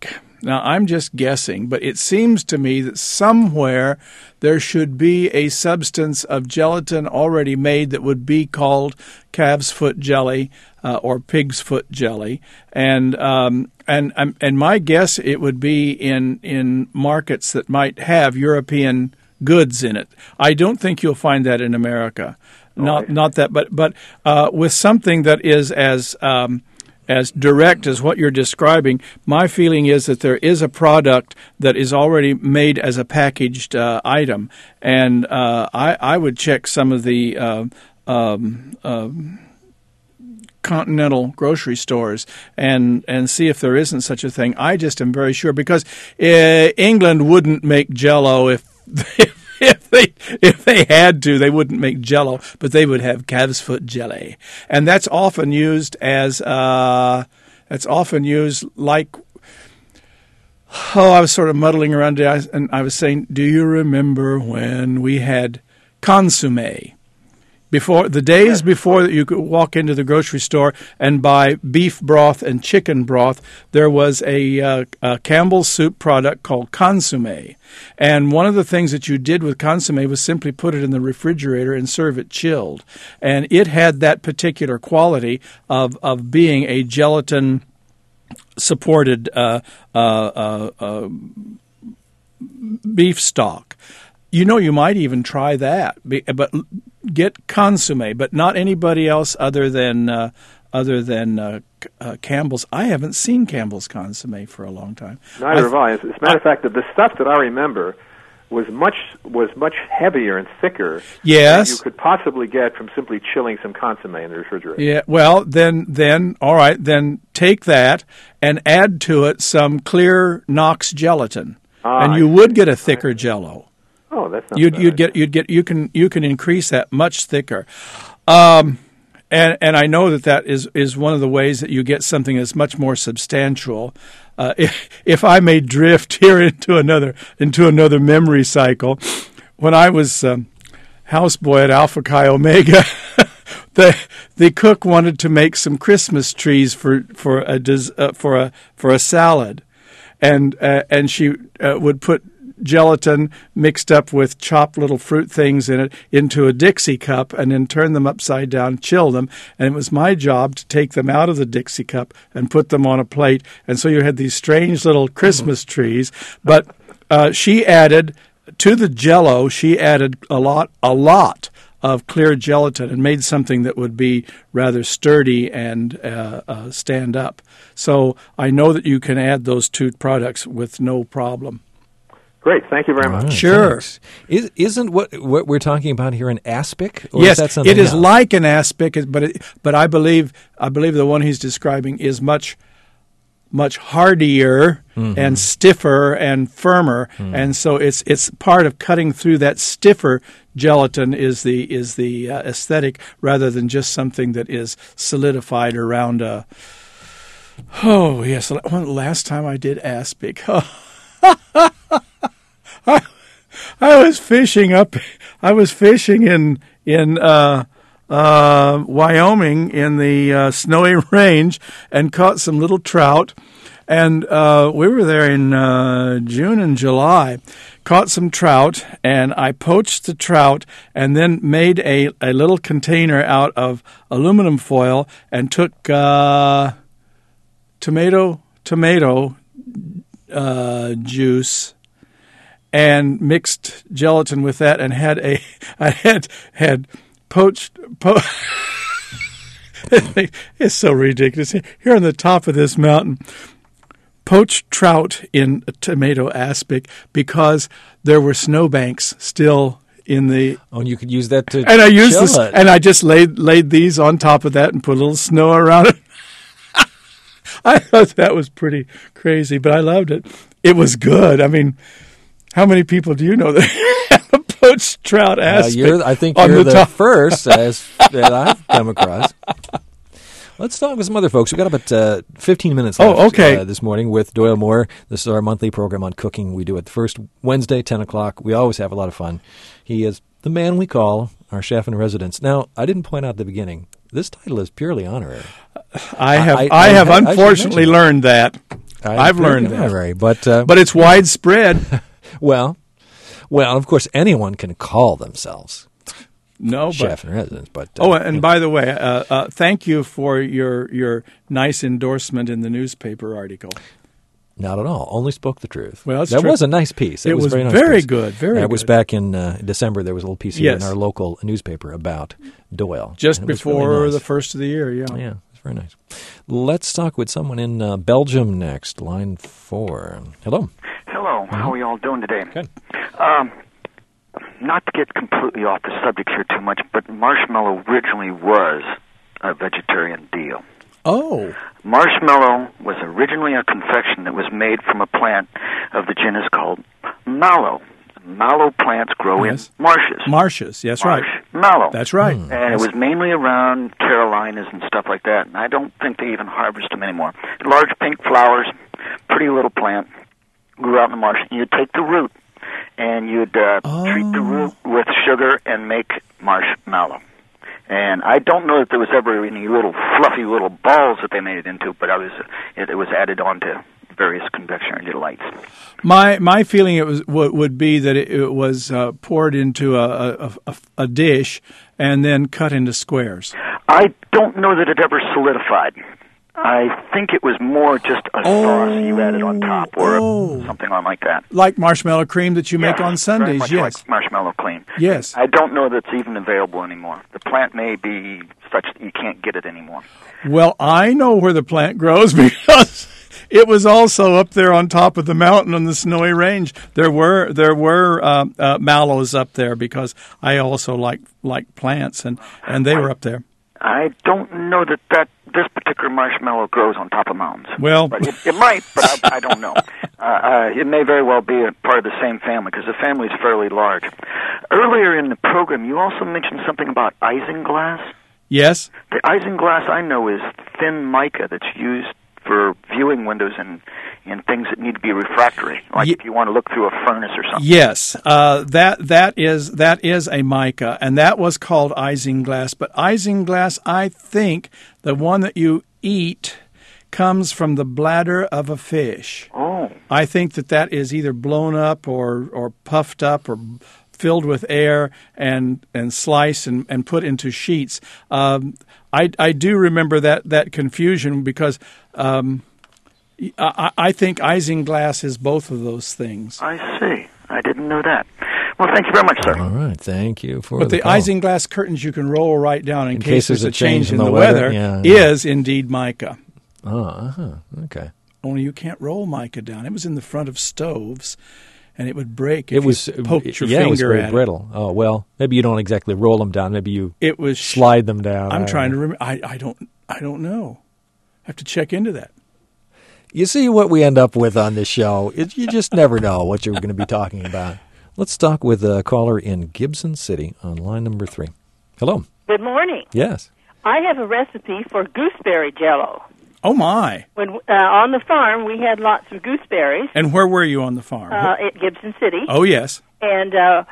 S3: Now, I'm just guessing, but it seems to me that somewhere there should be a substance of gelatin already made that would be called calf's foot jelly uh, or pig's foot jelly. And um, and and my guess it would be in, in markets that might have European goods in it. I don't think you'll find that in America. Not
S7: Okay.
S3: not that, but but uh, with something that is as um, as direct as what you're describing, my feeling is that there is a product that is already made as a packaged uh, item, and uh, I, I would check some of the uh, um, uh, continental grocery stores and, and see if there isn't such a thing. I just am very sure, because uh, England wouldn't make Jell-O if If they if they had to, they wouldn't make Jell-O, but they would have calf's foot jelly, and that's often used as uh, that's often used like. Oh, I was sort of muddling around, and I was saying, do you remember when we had consommé? Before the days before that you could walk into the grocery store and buy beef broth and chicken broth, there was a, uh, a Campbell's soup product called consommé. And one of the things that you did with consommé was simply put it in the refrigerator and serve it chilled. And it had that particular quality of, of being a gelatin supported uh, uh, uh, uh, beef stock. You know, you might even try that, but get consommé, but not anybody else other than uh, other than uh, uh, Campbell's. I haven't seen Campbell's consommé for a long time.
S7: Neither
S3: I,
S7: have I. As a matter of fact, the stuff that I remember was much was much heavier and thicker
S3: yes.
S7: than you could possibly get from simply chilling some consommé in the refrigerator.
S3: Yeah. Well, then, then all right. Then take that and add to it some clear Knox gelatin,
S7: Ah,
S3: and you would get a thicker Jell-O.
S7: Oh, that's not
S3: You'd
S7: bad.
S3: you'd get you'd get you can you can increase that much thicker, um, and and I know that that is, is one of the ways that you get something that's much more substantial. Uh, if if I may drift here into another into another memory cycle, when I was um, houseboy at Alpha Chi Omega, the the cook wanted to make some Christmas trees for for a uh, for a for a salad, and uh, and she uh, would put gelatin mixed up with chopped little fruit things in it into a Dixie cup and then turn them upside down, chill them. And it was my job to take them out of the Dixie cup and put them on a plate. And so you had these strange little Christmas trees. But uh, she added to the Jell-O, she added a lot, a lot of clear gelatin and made something that would be rather sturdy and uh, uh, stand up. So I know that you can add those two products with no problem.
S7: Great, thank you very much.
S2: Right,
S3: sure.
S2: thanks. Is, isn't what what we're talking about here an aspic? Or
S3: Yes,
S2: is that something
S3: it is
S2: else?
S3: like an aspic, but it, but I believe I believe the one he's describing is much much hardier
S2: mm-hmm.
S3: and stiffer and firmer, mm. and so it's it's part of cutting through that stiffer gelatin is the is the uh, aesthetic rather than just something that is solidified around a. Oh yes, last time I did aspic. I, I was fishing up. I was fishing in in uh, uh, Wyoming in the uh, snowy range and caught some little trout. And uh, we were there in uh, June and July. Caught some trout, and I poached the trout, and then made a a little container out of aluminum foil and took uh, tomato tomato uh, juice. And mixed gelatin with that, and had a, I had had poached. Po- it's so ridiculous. Here on the top of this mountain, poached trout in a tomato aspic because there were snowbanks still in the.
S2: Oh, and you could use that to.
S3: And I used
S2: chill
S3: this,
S2: it.
S3: and I just laid laid these on top of that and put a little snow around it. I thought that was pretty crazy, but I loved it. It was good. I mean. How many people do you know that have a poached trout aspic?
S2: Uh, you're, I think
S3: on
S2: you're
S3: the,
S2: the,
S3: top?
S2: first as, that I've come across. Let's talk with some other folks. We've got about uh, fifteen minutes left
S3: oh, okay.
S2: uh, this morning with Doyle Moore. This is our monthly program on cooking. We do it the first Wednesday, ten o'clock. We always have a lot of fun. He is the man we call our chef in residence. Now, I didn't point out at the beginning, this title is purely honorary.
S3: I have, I,
S2: I,
S3: I, I have
S2: I,
S3: unfortunately
S2: I
S3: learned that.
S2: I
S3: I've learned that.
S2: Right, but uh,
S3: But it's widespread.
S2: well, well, of course, anyone can call themselves
S3: No, but
S2: chef in residence. But uh,
S3: oh, and by the way, uh, uh, thank you for your your nice endorsement in the newspaper article.
S2: not at all. Only spoke the truth.
S3: Well, that's
S2: that
S3: true.
S2: was a nice piece. That
S3: It
S2: was,
S3: was
S2: a very, nice
S3: very
S2: piece.
S3: good, very
S2: That was
S3: good.
S2: back in uh, December. There was a little piece here
S3: Yes.
S2: in our local newspaper about Doyle.
S3: Just
S2: And it was really
S3: before
S2: nice.
S3: the first of the year, yeah.
S2: Yeah, it's very nice. Let's talk with someone in uh, Belgium next. Line four. Hello.
S8: Hello. How are you all doing today?
S2: Good.
S8: Um, not to get completely off the subject here too much, but marshmallow originally was a vegetarian deal.
S3: Oh,
S8: Marshmallow was originally a confection that was made from a plant of the genus called mallow. Mallow plants grow
S3: Yes.
S8: in marshes.
S3: marshes. Yes,
S8: Marsh
S3: right.
S8: mallow.
S3: That's right.
S8: And it was mainly around Carolinas and stuff like that. And I don't think they even harvest them anymore. Large pink flowers, pretty little plant, grew out in the marsh. You'd take the root and you'd uh, treat the root with sugar and make marshmallow. And I don't know that there was ever any little fluffy little balls that they made it into, but I was it, it was added on to various confectionery delights.
S3: My my feeling it was would, would be that it, it was uh, poured into a, a, a, a dish and then cut into squares.
S8: I don't know that it ever solidified. I think it was more just a sauce you added on top or
S3: oh.
S8: something on like that.
S3: Like marshmallow cream that you make
S8: Yeah,
S3: on
S8: very
S3: Sundays,
S8: much
S3: yes.
S8: like marshmallow cream.
S3: Yes.
S8: I don't know that it's even available anymore. The plant may be such that you can't get it anymore.
S3: Well, I know where the plant grows because it was also up there on top of the mountain on the Snowy Range. There were there were uh, uh, mallows up there because I also like like plants, and, and they were up there.
S8: I don't know that, that this particular marshmallow grows on top of mountains.
S3: Well,
S8: but it, it might, but I, I don't know. Uh, uh, it may very well be a part of the same family because the family is fairly large. Earlier in the program, you also mentioned something about isinglass.
S3: yes.
S8: The isinglass I know is thin mica that's used for viewing windows and, and things that need to be refractory, like
S3: Ye-
S8: if you want to look through a furnace or something.
S3: Yes, uh, that that is that is a mica, and that was called isinglass. But isinglass, I think, the one that you eat comes from the bladder of a fish.
S8: Oh.
S3: I think that that is either blown up or or puffed up or filled with air and and sliced and, and put into sheets. Um, I I do remember that that confusion because. Um, I, I think isinglass is both of those things.
S8: I see. I didn't know that. Well, thank you very much, sir.
S2: All right. Thank you for
S3: But
S2: the
S3: the
S2: call.
S3: isinglass curtains you can roll right down in,
S2: In
S3: case, there's a change, in the,
S2: weather,
S3: weather,
S2: yeah, yeah.
S3: is indeed mica.
S2: Oh, uh-huh. Okay.
S3: Only you can't roll mica down. It was in the front of stoves, and it would break if
S2: It was
S3: you poked your
S2: yeah,
S3: finger
S2: it was very
S3: at
S2: brittle. Oh well, maybe you don't exactly roll them down. Maybe you
S3: it. It was
S2: slide them down.
S3: I'm
S2: I
S3: trying to
S2: don't know.
S3: remember. I, I don't. I don't know. I have to check into that.
S2: You see what we end up with on this show. It, you just never know what you're going to be talking about. Let's talk with a caller in Gibson City on line number three. Hello.
S9: Good morning.
S2: Yes.
S9: I have a recipe for gooseberry jello.
S3: Oh my!
S9: When uh, on the farm, we had lots of gooseberries
S3: And where were you on the farm?
S9: uh, at Gibson City,
S3: oh yes.
S9: and uh,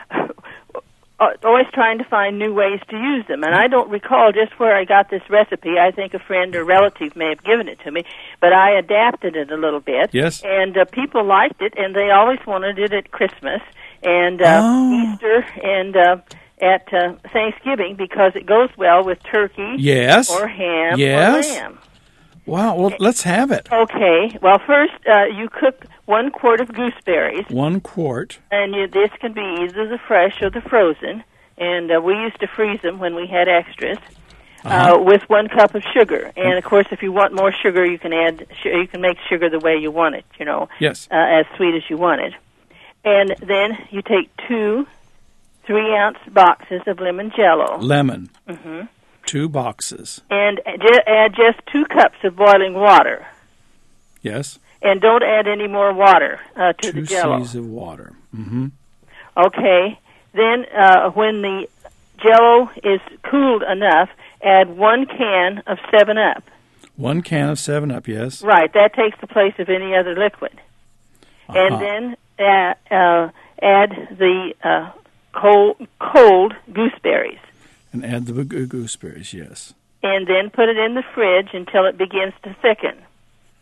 S9: always trying to find new ways to use them. And I don't recall just where I got this recipe. I think a friend or relative may have given it to me, but I adapted it a little bit.
S3: Yes.
S9: And uh, people liked it, and they always wanted it at Christmas and uh,
S3: Oh.
S9: Easter and uh, at uh, Thanksgiving because it goes well with turkey
S3: Yes.
S9: or ham
S3: Yes.
S9: or lamb.
S3: Wow. Well, let's have it.
S9: Okay. Well, first uh, you cook one quart of gooseberries,
S3: One quart.
S9: and you, this can be either the fresh or the frozen. And uh, we used to freeze them when we had extras.
S3: Uh-huh.
S9: Uh, with one cup of sugar, and of course, if you want more sugar, you can add. You can make sugar the way you want it. You know,
S3: Yes.
S9: uh, as sweet as you want it. And then you take two three-ounce boxes of lemon Jello,
S3: Lemon.
S9: hmm
S3: Two boxes.
S9: and ju- add just two cups of boiling water.
S3: Yes.
S9: And don't add any more water uh, to
S3: Two
S9: the Jello.
S3: C's of water. Mm-hmm.
S9: Okay. Then, uh, when the Jello is cooled enough, add one can of seven up.
S3: One can of seven Up, yes.
S9: Right. That takes the place of any other liquid.
S3: Uh-huh.
S9: And then uh, uh, add the uh, cold, cold gooseberries.
S3: And add the go- gooseberries, yes.
S9: And then put it in the fridge until it begins to thicken.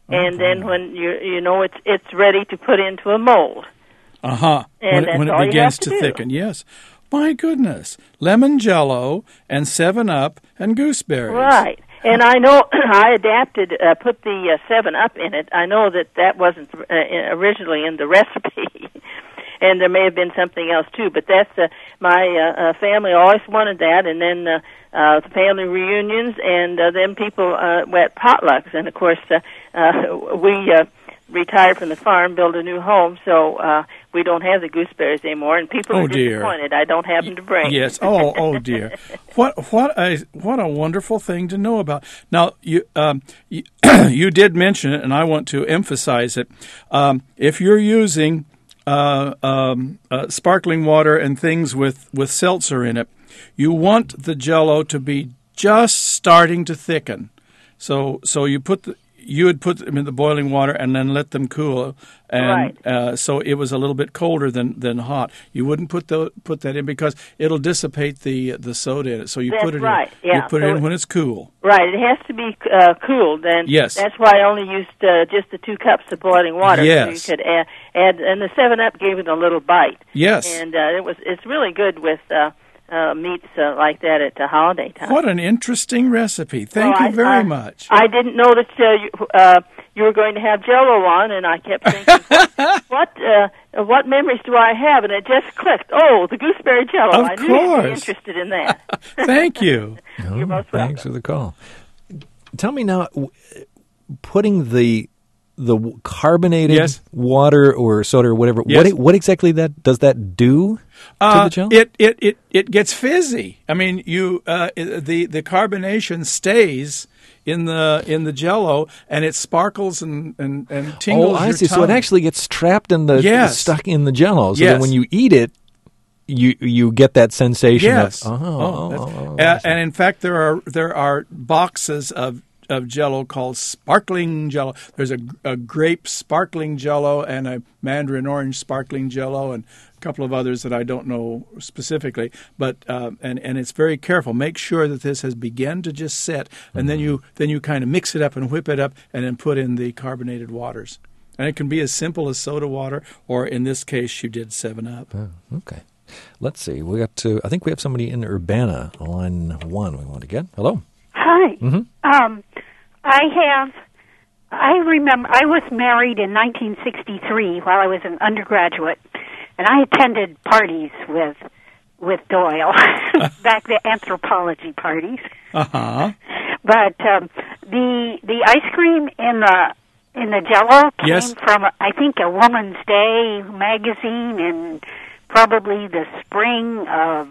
S9: and then when you you know it's it's ready to put into a mold.
S3: Uh huh.
S9: And
S3: When, when it begins to, to thicken, yes. My goodness, lemon Jello and Seven Up and gooseberries.
S9: Right. And I know I adapted, uh, put the uh, Seven Up in it. I know that that wasn't uh, originally in the recipe, and there may have been something else too. But that's uh, my uh, uh, family always wanted that, and then uh, uh, the family reunions, and uh, then people uh, went potlucks, and of course uh, uh, we uh, retired from the farm, built a new home, so uh, we don't have the gooseberries anymore, and people
S3: oh,
S9: are
S3: dear.
S9: disappointed. I don't have them to bring.
S3: Yes. Oh, oh dear. What what a what a wonderful thing to know about. Now you um, you, you did mention it, and I want to emphasize it. Um, if you're using uh, um, uh, sparkling water and things with with seltzer in it, you want the Jello to be just starting to thicken. So so you put the You would put them in the boiling water and then let them cool, and
S9: right.
S3: uh, so it was a little bit colder than, than hot. You wouldn't put the put that in because it'll dissipate the the soda in it. So you
S9: That's
S3: put it
S9: right.
S3: in.
S9: Yeah.
S3: You put
S9: so
S3: it in when it's cool.
S9: Right. It has to be uh, cooled, and
S3: yes.
S9: that's why I only used uh, just the two cups of boiling water.
S3: Yes.
S9: So you could add, add, and the Seven Up gave it a little bite.
S3: Yes.
S9: And uh, it was it's really good with uh, uh, meats uh, like that at the holiday time.
S3: What an interesting recipe! Thank
S9: well,
S3: you very
S9: I,
S3: much.
S9: I didn't know that uh, you, uh, you were going to have Jello on, and I kept thinking, what what, uh, what memories do I have? And it just clicked. Oh, the gooseberry Jello.
S3: Of
S9: I knew
S3: course.
S9: you'd be interested in that.
S3: Thank you.
S2: Oh,
S9: You're most
S2: thanks
S9: welcome.
S2: for the call. Tell me now, w- putting the the w- carbonated
S3: Yes.
S2: water or soda or whatever,
S3: Yes.
S2: what what exactly that does that do to
S3: Uh,
S2: the Jello?
S3: it, it it it gets fizzy. I mean, you uh, the the carbonation stays in the in the Jello, and it sparkles and and, and tingles.
S2: Oh, I
S3: your
S2: see. So
S3: tongue.
S2: it actually gets trapped in the
S3: Yes.
S2: stuck in the Jello. So
S3: Yes.
S2: that when you eat it, you you get that sensation.
S3: Yes.
S2: Of, oh,
S3: Oh,
S2: oh,
S3: that's-
S2: oh,
S3: uh, and in fact, there are there are boxes of of Jello called sparkling Jello. There's a, a grape sparkling Jello and a mandarin orange sparkling Jello and a couple of others that I don't know specifically. But uh, and and it's very careful. Make sure that this has begun to just set, and
S2: Mm-hmm.
S3: then you then you kind of mix it up and whip it up, and then put in the carbonated waters. And it can be as simple as soda water, or in this case, you did Seven Up.
S2: Oh, okay. Let's see. We got to. I think we have somebody in Urbana, line one. We want to get. Hello.
S10: Hi.
S2: Mm-hmm.
S10: Um, I have. I remember I was married in nineteen sixty-three while I was an undergraduate, and I attended parties with with Doyle, back the anthropology parties.
S3: Uh huh.
S10: But um, the the ice cream in the in the Jello came
S3: Yes.
S10: from I think a Woman's Day magazine in probably the spring of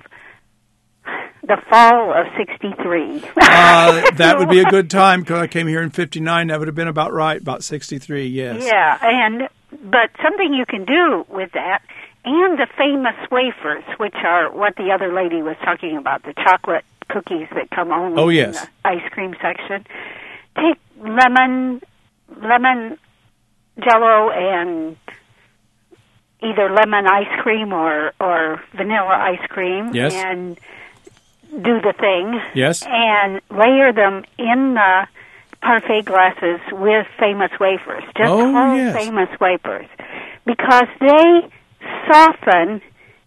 S10: the fall of sixty-three.
S3: Uh, that would be a good time because I came here in fifty-nine. That would have been about right, about sixty-three, yes.
S10: Yeah, and but something you can do with that, and the famous wafers, which are what the other lady was talking about, the chocolate cookies that come only
S3: Oh, yes.
S10: in the ice cream section. Take lemon, lemon Jello and either lemon ice cream or, or vanilla ice cream.
S3: Yes.
S10: And do the thing.
S3: Yes.
S10: And layer them in the parfait glasses with famous wafers. Just
S3: Oh,
S10: whole
S3: yes.
S10: famous wafers. Because they soften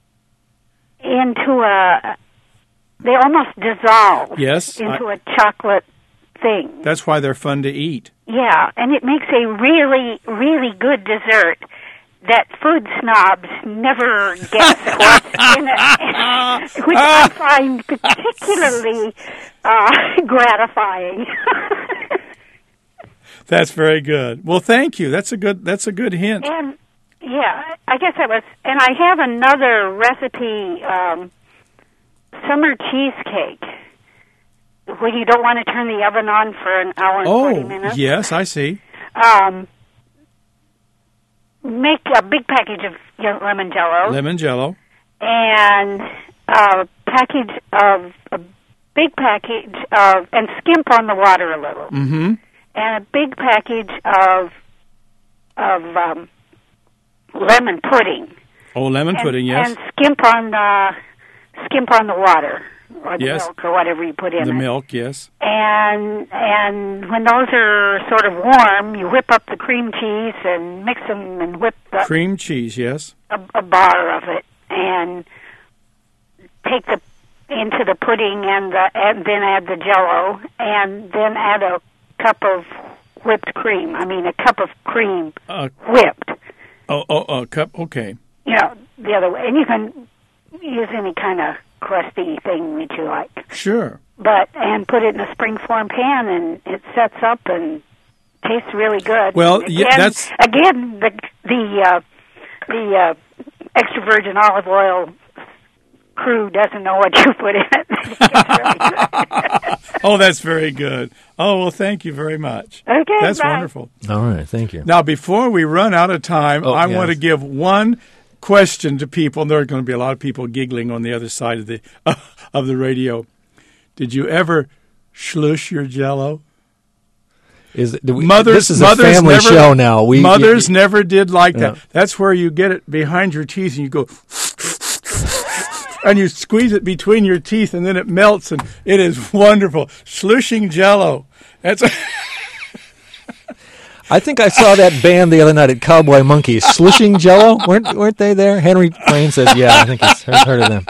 S10: into a, they almost dissolve
S3: Yes,
S10: into
S3: I-
S10: a chocolate thing.
S3: That's why they're fun to eat.
S10: Yeah, and it makes a really, really good dessert that food snobs never guess what's in it, which I find particularly uh, gratifying.
S3: That's very good. Well, thank you. That's a good. That's a good hint.
S10: And yeah, I guess that was. And I have another recipe, um, summer cheesecake, when you don't want to turn the oven on for an hour and forty
S3: Oh,
S10: minutes.
S3: yes, I see.
S10: Um, make a big package of ye- lemon Jello
S3: Lemon Jello.
S10: and a package of a big package of and skimp on the water a little,
S3: Mm-hmm.
S10: and a big package of of um, lemon pudding.
S3: Oh, lemon
S10: and,
S3: pudding. Yes.
S10: and skimp on the skimp on the water. or the
S3: Yes.
S10: milk or whatever you put in
S3: The
S10: it.
S3: milk, yes.
S10: And and when those are sort of warm, you whip up the cream cheese and mix them and whip the,
S3: Cream cheese, yes.
S10: a, a bar of it and take the into the pudding and the and then add the Jell-O and then add a cup of whipped cream. I mean, a cup of cream
S3: Uh,
S10: whipped.
S3: oh, oh, oh, cup, okay.
S10: You know, the other way. And you can use any kind of crusty thing that you like.
S3: Sure.
S10: But and put it in a springform pan, and it sets up and tastes really good.
S3: Well,
S10: again,
S3: yeah, that's-
S10: again the the uh, the uh, extra virgin olive oil crew doesn't know what you put in it. It's really good.
S3: Oh, that's very good. Oh, well, thank you very much.
S10: Okay,
S3: That's
S10: bye.
S3: wonderful.
S2: All right, thank you.
S3: Now, before we run out of time,
S2: Oh,
S3: I
S2: yes.
S3: want to give one question to people, and there are going to be a lot of people giggling on the other side of the uh, of the radio. Did you ever schlush your Jell-O?
S2: Is it, do we,
S3: Mothers,
S2: this is
S3: mothers
S2: a family
S3: never,
S2: show now. We
S3: mothers
S2: you-
S3: never did like that.
S2: Yeah.
S3: That's where you get it behind your teeth, and you go, and you squeeze it between your teeth, and then it melts, and it is wonderful. Slushing Jell-O. That's
S2: I think I saw that band the other night at Cowboy Monkeys, Slushing Jello. Weren't weren't they there? Henry Crane says, "Yeah, I think he's he's heard of them."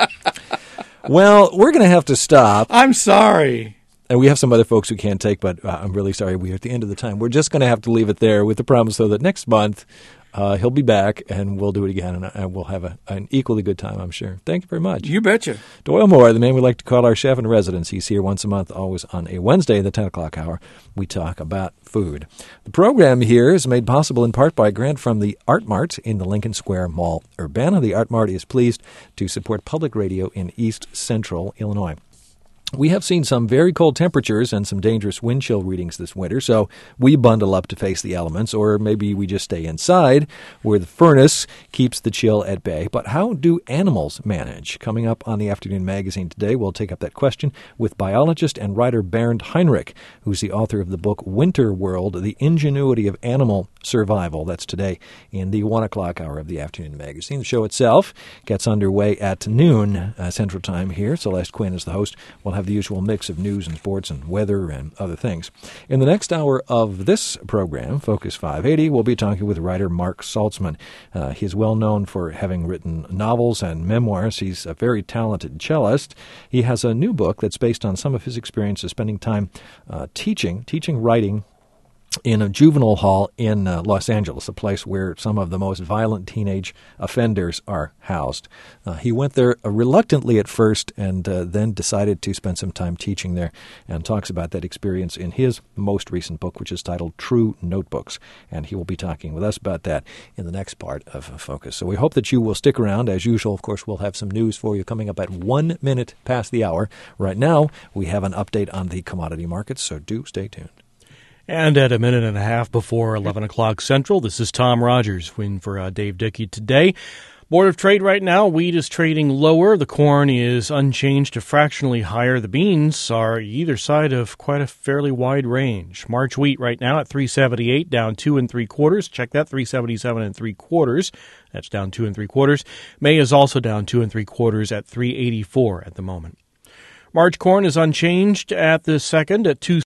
S2: Well, we're going to have to stop.
S3: I'm sorry.
S2: And we have some other folks who can't take, but uh, I'm really sorry. We're at the end of the time. We're just going to have to leave it there with the promise, though, that next month uh, he'll be back and we'll do it again, and, uh, and we'll have a, an equally good time, I'm sure. Thank you very much.
S3: You betcha.
S2: Doyle Moore, the man we like to call our chef in residence. He's here once a month, always on a Wednesday at the ten o'clock hour. We talk about food. The program here is made possible in part by a grant from the Art Mart in the Lincoln Square Mall, Urbana. The Art Mart is pleased to support public radio in East Central Illinois. We have seen some very cold temperatures and some dangerous wind chill readings this winter, so we bundle up to face the elements, or maybe we just stay inside where the furnace keeps the chill at bay. But how do animals manage? Coming up on the Afternoon Magazine today, we'll take up that question with biologist and writer Bernd Heinrich, who's the author of the book Winter World, The Ingenuity of Animal Survival. That's today in the one o'clock hour of the Afternoon Magazine. The show itself gets underway at noon uh, Central Time here. Celeste Quinn is the host. We'll have the usual mix of news and sports and weather and other things. In the next hour of this program, Focus five eighty, we'll be talking with writer Mark Saltzman. Uh, he's well known for having written novels and memoirs. He's a very talented cellist. He has a new book that's based on some of his experiences spending time uh, teaching, teaching writing in a juvenile hall in uh, Los Angeles, a place where some of the most violent teenage offenders are housed. Uh, he went there uh, reluctantly at first and uh, then decided to spend some time teaching there, and talks about that experience in his most recent book, which is titled True Notebooks. And he will be talking with us about that in the next part of Focus. So we hope that you will stick around. As usual, of course, we'll have some news for you coming up at one minute past the hour. Right now, we have an update on the commodity markets, so do stay tuned.
S1: And at a minute and a half before eleven o'clock Central, this is Tom Rogers, in for uh, Dave Dickey today. Board of Trade right now, wheat is trading lower. The corn is unchanged to fractionally higher. The beans are either side of quite a fairly wide range. March wheat right now at three seventy-eight, down two and three quarters. Check that, three seventy-seven and three quarters. That's down two and three quarters. May is also down two and three quarters at three eighty-four at the moment. March corn is unchanged at the second at two.